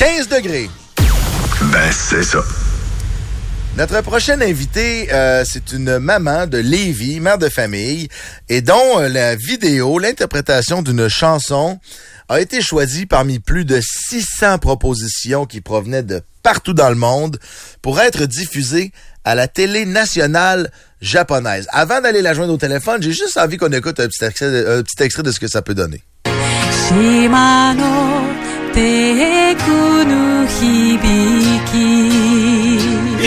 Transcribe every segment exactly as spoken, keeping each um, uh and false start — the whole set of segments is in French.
quinze degrés. Ben, c'est ça. Notre prochaine invitée, euh, c'est une maman de Lévis, mère de famille, et dont euh, la vidéo, l'interprétation d'une chanson a été choisie parmi plus de six cents propositions qui provenaient de partout dans le monde pour être diffusée à la télé nationale japonaise. Avant d'aller la joindre au téléphone, j'ai juste envie qu'on écoute un petit extrait de, un petit extrait de ce que ça peut donner. Shima no teku no hibiki.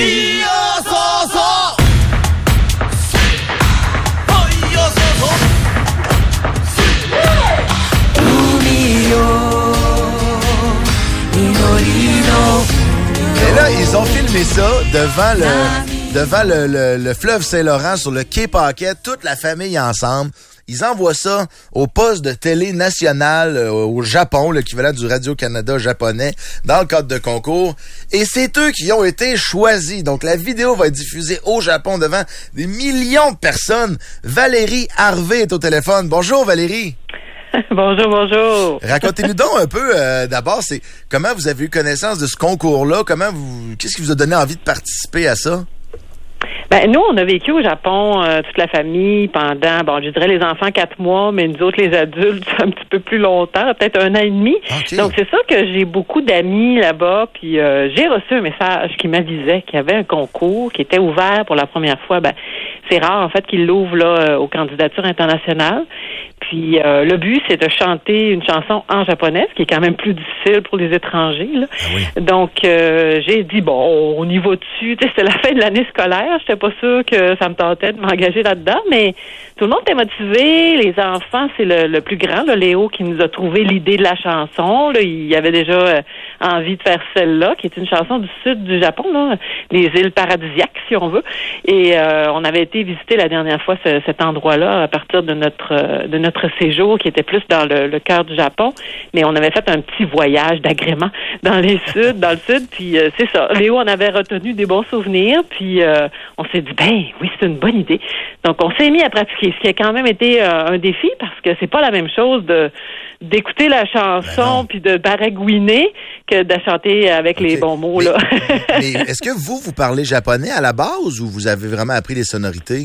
Et là, ils ont filmé ça devant le devant le, le, le fleuve Saint-Laurent sur le quai Paquette, toute la famille ensemble. Ils envoient ça au poste de télé national euh, au Japon, l'équivalent du Radio-Canada japonais, dans le cadre de concours. Et c'est eux qui ont été choisis. Donc, la vidéo va être diffusée au Japon devant des millions de personnes. Valérie Harvey est au téléphone. Bonjour, Valérie. Bonjour, bonjour. Racontez-nous donc un peu, euh, d'abord, c'est comment vous avez eu connaissance de ce concours-là? Comment vous, qu'est-ce qui vous a donné envie de participer à ça? Ben, nous, on a vécu au Japon, euh, toute la famille, pendant, bon, je dirais les enfants quatre mois, mais nous autres, les adultes, un petit peu plus longtemps, peut-être un an et demi. Okay. Donc, c'est ça que j'ai beaucoup d'amis là-bas, puis euh, j'ai reçu un message qui m'avisait qu'il y avait un concours qui était ouvert pour la première fois. Ben, c'est rare, en fait, qu'ils l'ouvrent là aux candidatures internationales. Puis euh, le but, c'est de chanter une chanson en japonais, ce qui est quand même plus difficile pour les étrangers. Là. Ah oui. Donc, euh, j'ai dit, bon, on y va dessus. Tu sais, c'était la fin de l'année scolaire. J'étais pas sûre que ça me tentait de m'engager là-dedans, mais tout le monde était motivé. Les enfants, c'est le, le plus grand, là, Léo, qui nous a trouvé l'idée de la chanson. Là. Il avait déjà euh, envie de faire celle-là, qui est une chanson du sud du Japon, là, les îles paradisiaques, si on veut. Et euh, on avait été visiter la dernière fois ce, cet endroit-là à partir de notre euh, de notre séjour qui était plus dans le, le cœur du Japon, mais on avait fait un petit voyage d'agrément dans les sud, dans le sud, puis euh, c'est ça. Léo en avait retenu des bons souvenirs, puis euh, on s'est dit, ben oui, c'est une bonne idée. Donc on s'est mis à pratiquer, ce qui a quand même été euh, un défi parce que c'est pas la même chose de d'écouter la chanson puis de baragouiner que de chanter avec okay. les bons mots. Mais, là. mais est-ce que vous, vous parlez japonais à la base ou vous avez vraiment appris les sonorités?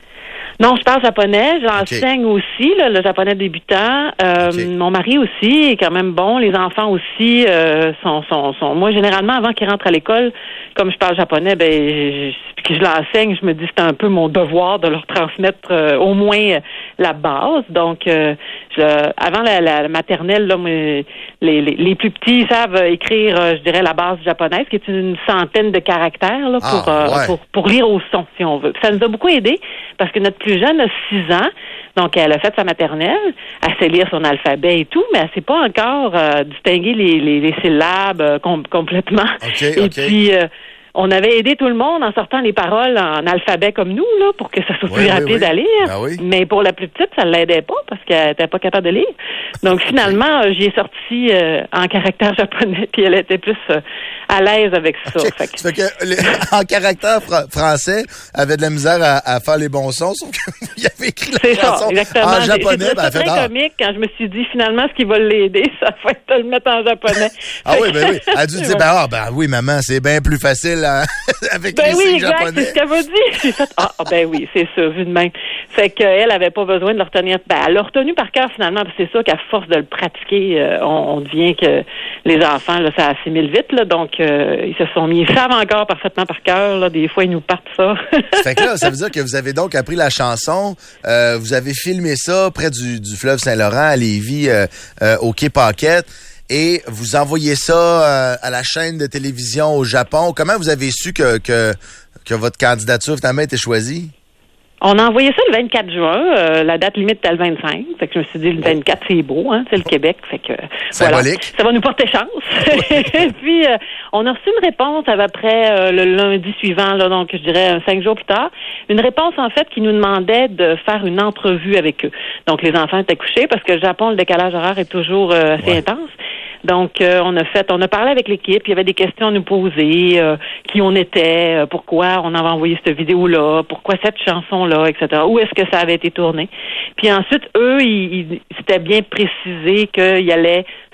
Non, je parle japonais. J'enseigne okay. aussi, là, le japonais débutant. Euh, okay. Mon mari aussi est quand même bon. Les enfants aussi euh, sont, sont, sont... Moi, généralement, avant qu'ils rentrent à l'école, comme je parle japonais, ben, je, que je l'enseigne, je me dis que c'est un peu mon devoir de leur transmettre euh, au moins euh, la base. Donc, euh, je, avant la, la maternelle, là, les, les, les plus petits savent écrire, euh, je dirais, la base japonaise, qui est une centaine de caractères là, pour, ah, ouais. euh, pour, pour lire au son, si on veut. Puis ça nous a beaucoup aidé parce que notre plus jeune a six ans, donc elle a fait sa maternelle, elle sait lire son alphabet et tout, mais elle sait pas encore euh, distinguer les, les, les syllabes euh, com- complètement. Okay, et okay. puis, euh, on avait aidé tout le monde en sortant les paroles en alphabet comme nous, là, pour que ça soit oui, plus rapide oui, oui. à lire. Ben oui. Mais pour la plus petite, ça ne l'aidait pas parce qu'elle n'était pas capable de lire. Donc, finalement, okay. j'y ai sorti euh, en caractère japonais, puis elle était plus euh, à l'aise avec ça. Okay. Fait que, ça fait que les, en caractère fr- français, elle avait de la misère à, à faire les bons sons, sauf qu'il avait écrit la c'est chanson ça, exactement. en japonais. C'est ben, très fait, comique quand je me suis dit, finalement, ce qui va l'aider, ça va être de le mettre en japonais. ah oui, ben oui. Elle a dû dire, ben, ah, ben oui, maman, c'est bien plus facile hein, avec ben les oui, signes exact, japonais. C'est ce qu'elle m'a dit. J'ai fait, ah, ben oui, c'est ça, vu de même. Fait qu'elle avait pas besoin de le retenir. Ben, elle l'a retenu par cœur, finalement, parce que c'est ça qu'à force de le pratiquer, euh, on, on devient que les enfants, là, ça assimile vite, là, donc euh, ils se sont mis, ils savent encore parfaitement par cœur, là, des fois, ils nous partent ça. Fait que là, ça veut dire que vous avez donc appris la chanson, euh, vous avez filmé ça près du, du fleuve Saint-Laurent, à Lévis, euh, euh, au quai Paquette, et vous envoyez ça euh, à la chaîne de télévision au Japon. Comment vous avez su que, que, que votre candidature finalement a été choisie? On a envoyé ça le vingt-quatre juin. Euh, la date limite était le vingt-cinq. Fait que je me suis dit, le vingt-quatre, c'est beau, hein, c'est le Québec. Fait que, symbolique. Voilà, ça va nous porter chance. Puis, euh, on a reçu une réponse à peu près euh, le lundi suivant, là, donc je dirais cinq jours plus tard. Une réponse, en fait, qui nous demandait de faire une entrevue avec eux. Donc, les enfants étaient couchés parce que le Japon, le décalage horaire est toujours euh, assez ouais. intense. Donc, euh, on a fait, on a parlé avec l'équipe. Il y avait des questions à nous poser, euh, qui on était, euh, pourquoi on avait envoyé cette vidéo-là, pourquoi cette chanson-là, et cetera. Où est-ce que ça avait été tourné. Puis ensuite, eux, ils, ils c'était bien précisé qu'il allait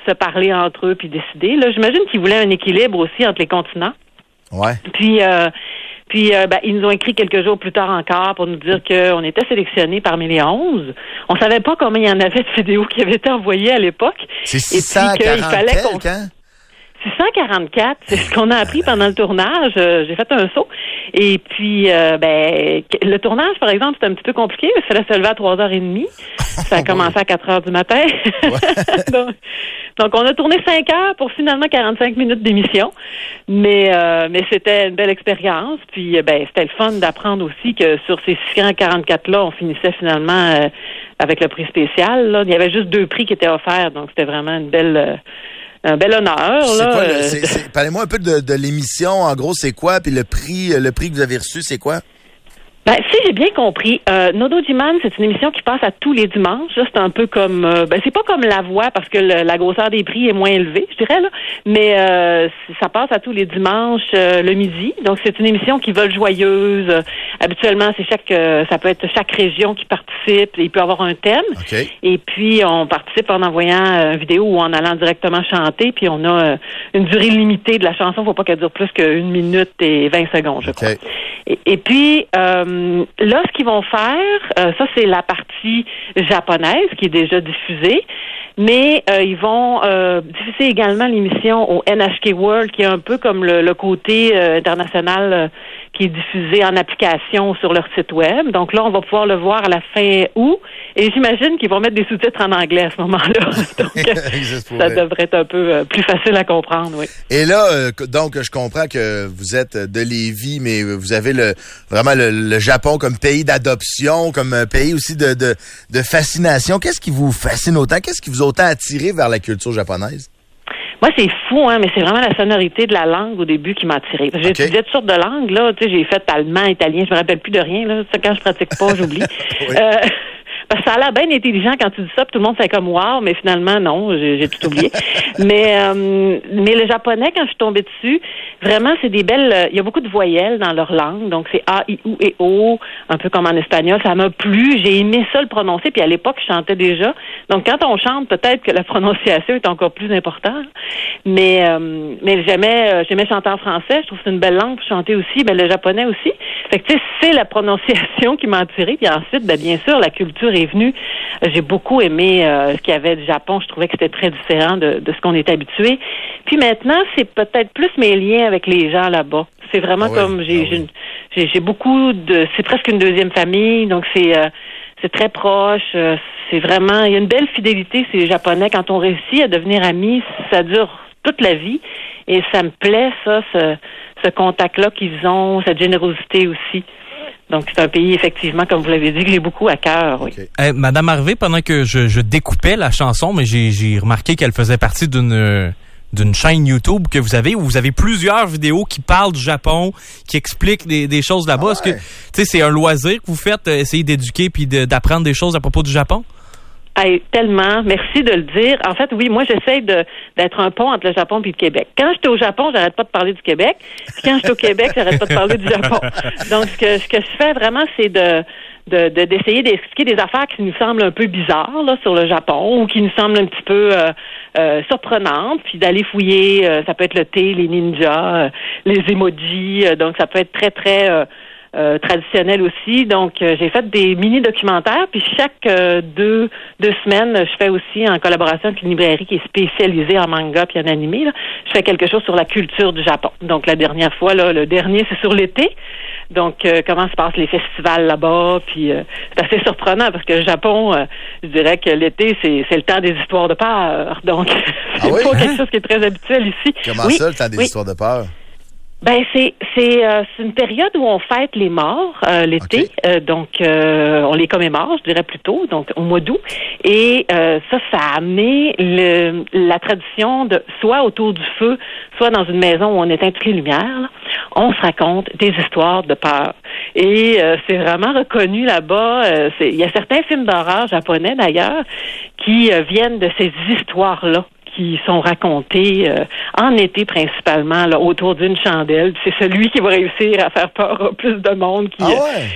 se parler entre eux puis décider. Là, j'imagine qu'ils voulaient un équilibre aussi entre les continents. Ouais. Puis, euh, puis euh, ben, ils nous ont écrit quelques jours plus tard encore pour nous dire qu'on était sélectionnés parmi les onze. On savait pas combien il y en avait de vidéos qui avaient été envoyées à l'époque. C'est six cent quarante quelques, hein? six cent quarante-quatre, c'est ce qu'on a appris pendant le tournage. Euh, j'ai fait un saut. Et puis, euh, ben, le tournage, par exemple, c'était un petit peu compliqué. Il fallait se lever à trois heures trente. Ça a commencé à quatre heures du matin. Ouais. donc, donc, on a tourné cinq heures pour finalement quarante-cinq minutes d'émission. Mais, euh, mais c'était une belle expérience. Puis, ben, c'était le fun d'apprendre aussi que sur ces six cent quarante-quatre-là, on finissait finalement euh, avec le prix spécial. Là. Il y avait juste deux prix qui étaient offerts. Donc, c'était vraiment une belle... Euh, Un bel honneur, c'est là. Quoi, le, c'est, c'est, parlez-moi un peu de, de l'émission. En gros, c'est quoi? Puis le prix, le prix que vous avez reçu, c'est quoi? Ben, si j'ai bien compris, euh, No Dojiman, c'est une émission qui passe à tous les dimanches. Là, c'est un peu comme, euh, ben, c'est pas comme La Voix parce que le, la grosseur des prix est moins élevée, je dirais, là. Mais euh, ça passe à tous les dimanches euh, le midi. Donc, c'est une émission qui vole joyeuse. Euh, habituellement, c'est chaque, euh, ça peut être chaque région qui participe. Il peut avoir un thème. Okay. Et puis, on participe en envoyant euh, une vidéo ou en allant directement chanter. Puis, on a euh, une durée limitée de la chanson. Faut pas qu'elle dure plus qu'une minute et vingt secondes, je okay. crois. Et, et puis, euh, là, ce qu'ils vont faire, euh, ça, c'est la partie japonaise qui est déjà diffusée, mais euh, ils vont euh, diffuser également l'émission au N H K World, qui est un peu comme le, le côté euh, international euh, qui est diffusé en application sur leur site web. Donc là, on va pouvoir le voir à la fin août, et j'imagine qu'ils vont mettre des sous-titres en anglais à ce moment-là. Donc, ça devrait être un peu euh, plus facile à comprendre, oui. Et là, euh, donc, je comprends que vous êtes de Lévis, mais vous avez le vraiment le, le Japon comme pays d'adoption, comme un pays aussi de, de, de fascination. Qu'est-ce qui vous fascine autant? Qu'est-ce qui vous a autant attiré vers la culture japonaise? Moi, c'est fou, hein, mais c'est vraiment la sonorité de la langue au début qui m'a attiré. J'ai okay. étudié toutes sortes de langues, là. Tu sais, j'ai fait allemand, italien, je me rappelle plus de rien, là. Ça, quand je pratique pas, j'oublie. oui. euh, Parce que ça a l'air bien intelligent quand tu dis ça, puis tout le monde fait comme wow, mais finalement, non, j'ai, j'ai tout oublié. mais euh, mais le japonais, quand je suis tombée dessus, vraiment, c'est des belles... Euh, il y a beaucoup de voyelles dans leur langue, donc c'est A, I, U et O, un peu comme en espagnol. Ça m'a plu, j'ai aimé ça le prononcer, puis à l'époque, je chantais déjà. Donc, quand on chante, peut-être que la prononciation est encore plus importante. Mais euh, mais j'aimais euh, j'aimais chanter en français, je trouve que c'est une belle langue pour chanter aussi, ben le japonais aussi. Fait que, tu sais, c'est la prononciation qui m'a attirée, puis ensuite, ben bien sûr, la culture est venue. J'ai beaucoup aimé euh, ce qu'il y avait du Japon. Je trouvais que c'était très différent de, de ce qu'on est habitué. Puis maintenant, c'est peut-être plus mes liens avec les gens là-bas. C'est vraiment ah oui, comme j'ai, ah oui. j'ai j'ai beaucoup de. C'est presque une deuxième famille, donc c'est euh, c'est très proche. Euh, c'est vraiment. Il y a une belle fidélité. C'est les Japonais. Quand on réussit à devenir amis, ça dure toute la vie. Et ça me plaît ça, ce, ce contact-là qu'ils ont, cette générosité aussi. Donc, c'est un pays, effectivement, comme vous l'avez dit, que j'ai beaucoup à cœur, oui. Okay. Hey, Madame Harvey, pendant que je, je découpais la chanson, mais j'ai, j'ai remarqué qu'elle faisait partie d'une, d'une chaîne YouTube que vous avez, où vous avez plusieurs vidéos qui parlent du Japon, qui expliquent des, des choses là-bas. Ah ouais. Est-ce que, tu sais, c'est un loisir que vous faites, essayer d'éduquer puis de, d'apprendre des choses à propos du Japon? Hey, tellement. Merci de le dire. En fait, oui, moi, j'essaie de, d'être un pont entre le Japon et le Québec. Quand j'étais au Japon, j'arrête pas de parler du Québec. Puis quand j'étais au Québec, j'arrête pas de parler du Japon. Donc, ce que, ce que je fais vraiment, c'est de, de, de, d'essayer d'expliquer des affaires qui nous semblent un peu bizarres, là, sur le Japon, ou qui nous semblent un petit peu, euh, euh, surprenantes, puis d'aller fouiller, euh, ça peut être le thé, les ninjas, euh, les emojis, euh, donc ça peut être très, très, euh, Euh, traditionnel aussi. Donc, euh, j'ai fait des mini-documentaires, puis chaque euh, deux deux semaines, je fais aussi, en collaboration avec une librairie qui est spécialisée en manga puis en animé, là, je fais quelque chose sur la culture du Japon. Donc, la dernière fois, là, le dernier, c'est sur l'été. Donc, euh, comment se passent les festivals là-bas, puis euh, c'est assez surprenant, parce que le Japon, euh, je dirais que l'été, c'est, c'est le temps des histoires de peur. Donc, c'est ah oui, pas hein? quelque chose qui est très habituel ici. Comment oui, ça, le temps des oui. histoires de peur? Ben c'est c'est euh, c'est une période où on fête les morts euh, l'été, okay. euh, donc euh, on les commémore, je dirais plutôt, donc au mois d'août. Et euh, ça, ça a amené le, la tradition de soit autour du feu, soit dans une maison où on éteint toutes les lumières, là, on se raconte des histoires de peur. Et euh, c'est vraiment reconnu là-bas. Euh, c'est, il y a certains films d'horreur japonais d'ailleurs qui euh, viennent de ces histoires-là, qui sont racontés euh, en été principalement, là, autour d'une chandelle. C'est celui qui va réussir à faire peur à plus de monde. Qui, ah ouais?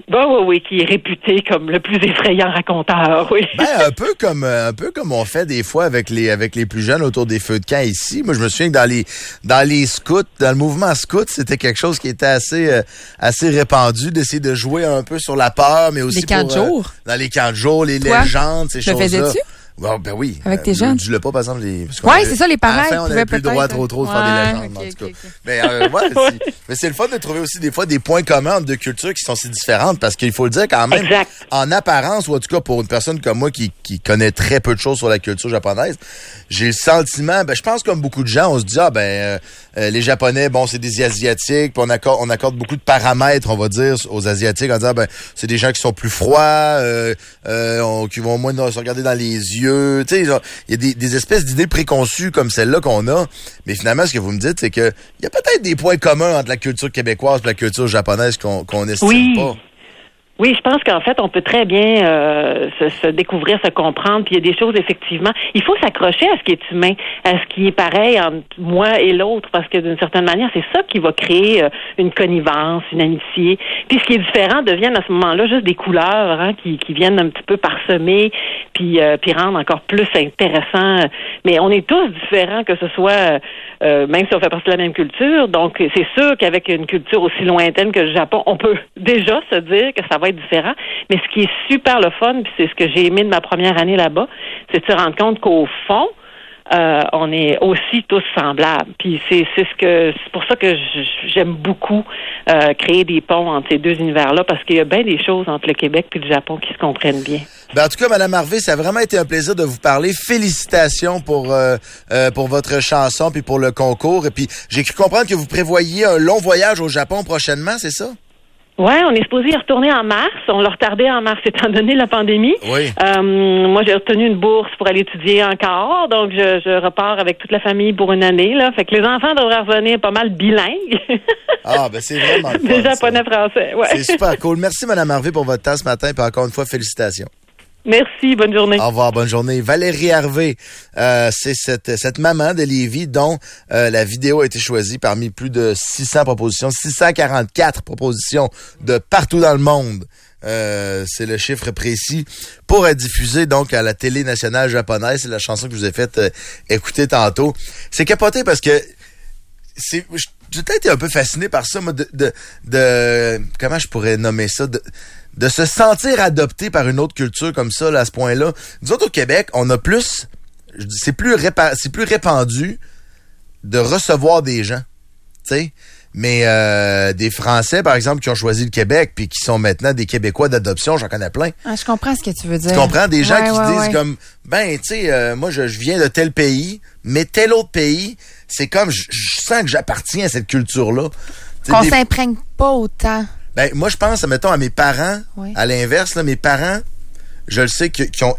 Ben oui, oui, qui est réputé comme le plus effrayant raconteur, oui. Ben, un peu comme un peu comme on fait des fois avec les avec les plus jeunes autour des feux de camp ici. Moi, je me souviens que dans les dans les scouts, dans le mouvement scout, c'était quelque chose qui était assez euh, assez répandu d'essayer de jouer un peu sur la peur, mais aussi les camps pour, de jour. Euh, dans les camps de jour, les Toi, légendes, ces le choses-là. faisais-tu? Bon, ben oui. Avec tes euh, jeunes? Je l'ai pas, par exemple, les. Oui, c'est ça, les parents. À la fin, on n'avait plus le droit peut-être. trop trop de faire Ouais, des légendes, okay, en tout cas. okay, okay. Mais, euh, ouais, c'est, mais c'est le fun de trouver aussi des fois des points communs entre deux cultures qui sont si différentes parce qu'il faut le dire quand même. Exact. En apparence, ou en tout cas pour une personne comme moi qui, qui connaît très peu de choses sur la culture japonaise, j'ai le sentiment, ben je pense comme beaucoup de gens, on se dit, ah ben euh, les Japonais, bon, c'est des Asiatiques, puis on accorde, on accorde beaucoup de paramètres, on va dire, aux Asiatiques en disant, ben c'est des gens qui sont plus froids, euh, euh, on, qui vont moins se regarder dans les yeux, tu sais, il y a des, des espèces d'idées préconçues comme celle-là qu'on a, mais finalement, ce que vous me dites, c'est que il y a peut-être des points communs entre la culture québécoise et la culture japonaise qu'on qu'on estime Oui. pas. Oui, je pense qu'en fait, on peut très bien euh, se, se découvrir, se comprendre. Puis il y a des choses, effectivement, il faut s'accrocher à ce qui est humain, à ce qui est pareil entre moi et l'autre, parce que d'une certaine manière, c'est ça qui va créer euh, une connivence, une amitié. Puis ce qui est différent deviennent à ce moment-là juste des couleurs hein, qui, qui viennent un petit peu parsemer, puis, euh, puis rendre encore plus intéressant. Mais on est tous différents, que ce soit, euh, même si on fait partie de la même culture. Donc, c'est sûr qu'avec une culture aussi lointaine que le Japon, on peut déjà se dire que ça va être différent. Mais ce qui est super le fun, puis c'est ce que j'ai aimé de ma première année là-bas, c'est de se rendre compte qu'au fond, euh, on est aussi tous semblables. Puis c'est, c'est ce que c'est pour ça que j'aime beaucoup euh, créer des ponts entre ces deux univers-là, parce qu'il y a bien des choses entre le Québec et le Japon qui se comprennent bien. Ben, en tout cas, Mme Harvey, ça a vraiment été un plaisir de vous parler. Félicitations pour euh, euh, pour votre chanson puis pour le concours. Et puis, j'ai cru comprendre que vous prévoyez un long voyage au Japon prochainement, c'est ça? Ouais, on est supposé y retourner en mars. On l'a retardé en mars étant donné la pandémie. Oui. Euh, moi, j'ai retenu une bourse pour aller étudier encore, donc je, je repars avec toute la famille pour une année. Là, fait que les enfants devraient revenir pas mal bilingues. Ah, ben c'est vraiment le fun, des japonais français. Ouais. C'est super cool. Merci, Mme Harvey, pour votre temps ce matin. Puis encore une fois, félicitations. Merci, bonne journée. Au revoir, bonne journée. Valérie Harvey, euh, c'est cette, cette maman de Lévis dont euh, la vidéo a été choisie parmi plus de six cents propositions, six cent quarante-quatre propositions de partout dans le monde. Euh, c'est le chiffre précis pour être diffusé donc à la télé nationale japonaise. C'est la chanson que je vous ai fait euh, écouter tantôt. C'est capoté parce que c'est, j'ai peut-être été un peu fasciné par ça, moi, de, de, de comment je pourrais nommer ça, de, de se sentir adopté par une autre culture comme ça, là, à ce point-là. Nous autres, au Québec, on a plus, c'est plus répa, c'est plus répandu de recevoir des gens, tu sais. Mais euh, des Français, par exemple, qui ont choisi le Québec puis qui sont maintenant des Québécois d'adoption, j'en connais plein. Ah, je comprends ce que tu veux dire. Tu comprends? Des gens ouais, qui ouais, disent ouais. comme, ben, tu sais, euh, moi, je, je viens de tel pays, mais tel autre pays, c'est comme, je, je sens que j'appartiens à cette culture-là. T'sais, Qu'on des... s'imprègne pas autant. Ben, moi, je pense, mettons, à mes parents, oui. à l'inverse, là, mes parents, je le sais, qu'ils ont...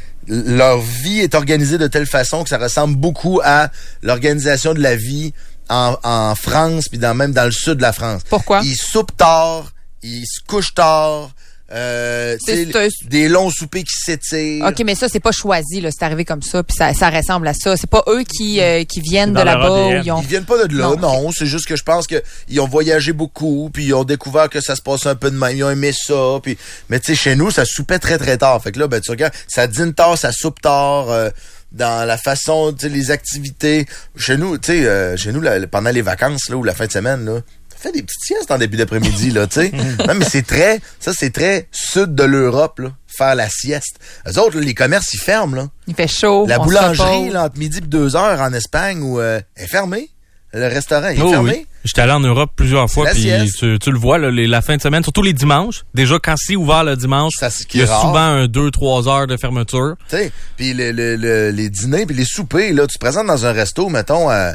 leur vie est organisée de telle façon que ça ressemble beaucoup à l'organisation de la vie en, en France, puis dans, même dans le sud de la France. Pourquoi? Ils soupent tard, ils se couchent tard, euh, C'est, c'est, des longs soupers qui s'étirent. OK, mais ça, c'est pas choisi, là. C'est arrivé comme ça, puis ça, ça ressemble à ça. C'est pas eux qui, euh, qui viennent de là-bas. Ou ils, ont... ils viennent pas de là, non. non Okay. C'est juste que je pense que ils ont voyagé beaucoup, puis ils ont découvert que ça se passe un peu de même. Ils ont aimé ça, puis mais tu sais, chez nous, ça soupait très, très tard. Fait que là, ben, tu regardes, ça dîne tard, ça soupe tard, euh, dans la façon, tu sais, les activités. Chez nous, tu sais, euh, chez nous, là, pendant les vacances, là, ou la fin de semaine, là, fait des petites siestes en début d'après-midi, là, tu sais. Non, mais c'est très, ça, c'est très sud de l'Europe, là, faire la sieste. Eux autres, là, les commerces, ils ferment, là. Il fait chaud. La on boulangerie, là, entre midi et deux heures en Espagne, où, euh, est fermée. Le restaurant est oh, fermé. Oui. J'étais allé en Europe plusieurs fois, puis tu, tu le vois, là, les, la fin de semaine, surtout les dimanches. Déjà, quand c'est ouvert le dimanche, il y a rare. souvent un deux trois heures de fermeture. Tu sais, puis le, le, le, les dîners, puis les soupers, là, tu te présentes dans un resto, mettons, à...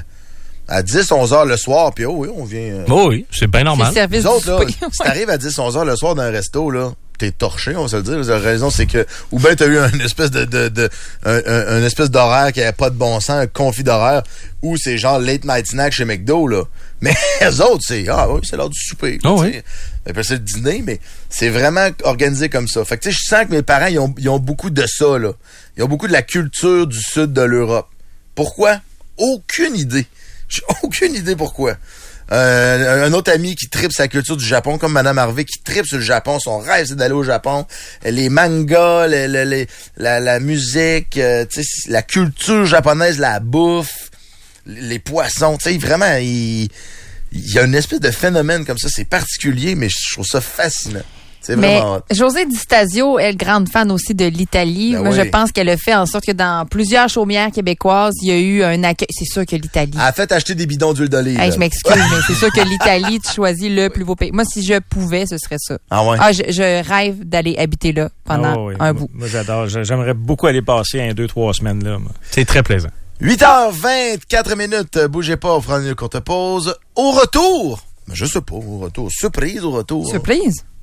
à dix onze heures le soir, puis oh oui, on vient... Euh... Oh oui, c'est bien normal. C'est le service Nous autres, du là, souper. si t'arrives à dix onze heures le soir dans un resto, là, t'es torché, on va se le dire. La raison, c'est que... Ou bien t'as eu une espèce de... de, de un, un, une espèce d'horaire qui avait pas de bon sens, un conflit d'horaire, ou c'est genre late night snack chez McDo, là. Mais les autres, c'est... Ah oui, c'est l'heure du souper. Oh oui. Après, c'est le dîner, mais c'est vraiment organisé comme ça. Fait que tu sais, je sens que mes parents, ils ont, ils ont beaucoup de ça, là. Ils ont beaucoup de la culture du sud de l'Europe. Pourquoi? Aucune idée. J'ai aucune idée pourquoi. Euh, un autre ami qui tripe sa culture du Japon, comme Madame Harvey, qui tripe sur le Japon. Son rêve, c'est d'aller au Japon. Les mangas, les, les, les, la, la musique, euh, la culture japonaise, la bouffe, les poissons. Tu sais, vraiment, il, il y a une espèce de phénomène comme ça. C'est particulier, mais je trouve ça fascinant. C'est vraiment hot. Josée Di Stasio, elle, grande fan aussi de l'Italie. Ben Moi, oui. je pense qu'elle a fait en sorte que dans plusieurs chaumières québécoises, il y a eu un accueil. C'est sûr que l'Italie. Elle a fait acheter des bidons d'huile d'olive. Hey, je m'excuse, mais c'est sûr que l'Italie, tu choisis le plus beau pays. Moi, si je pouvais, ce serait ça. Ah ouais? Ah, je, je rêve d'aller habiter là pendant Oh, oui. un moi, bout. Moi, j'adore. J'aimerais beaucoup aller passer un, deux, trois semaines là. Moi. C'est très plaisant. huit heures vingt-quatre minutes. Bougez pas, on fera une courte pause. Au retour, mais je sais pas, au retour. Surprise au retour. Surprise?